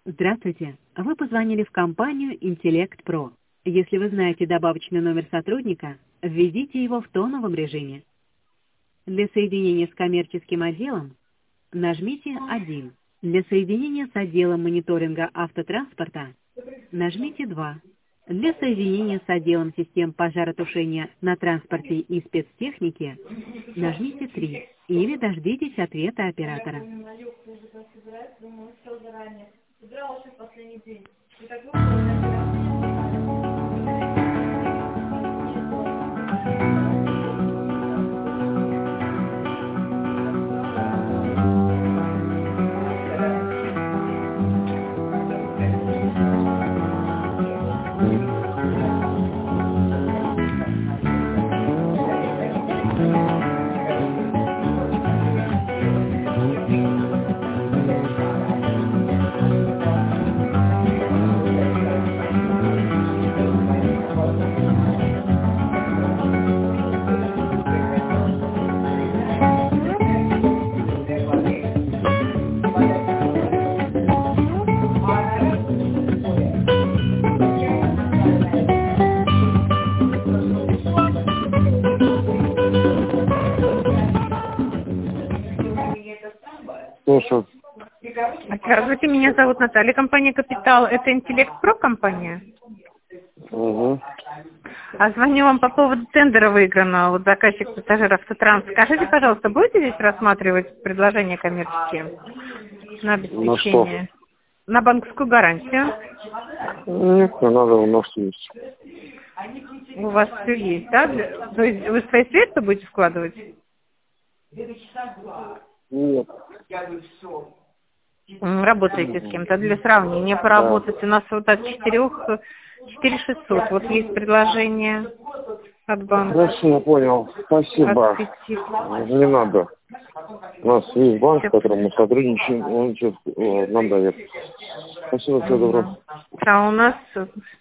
Здравствуйте. Вы позвонили в компанию Intellect Pro. Если вы знаете добавочный номер сотрудника, введите его в тоновом режиме. Для соединения с коммерческим отделом нажмите 1. Для соединения с отделом мониторинга автотранспорта нажмите 2. Для соединения с отделом систем пожаротушения на транспорте и спецтехники нажмите 3. Или дождитесь ответа оператора. Слушаю. Здравствуйте, меня зовут Наталья, компания «Капитал». Это Intellect Pro компания? Угу. А звоню вам по поводу тендера выигранного. Вот заказчик пассажир Автотранс. Скажите, пожалуйста, будете здесь рассматривать предложения коммерческие на обеспечение? На банковскую гарантию? Нет, не надо, у нас есть. У вас все есть, да? То есть вы свои средства будете вкладывать? Нет. Работаете с кем-то. Для сравнения поработать. У нас вот от 4600. Вот есть предложение от банка. Хорошо, я понял. Спасибо. Не надо. У нас есть банк, с которым мы сотрудничаем, он нам дает. Спасибо, всего доброго. А у нас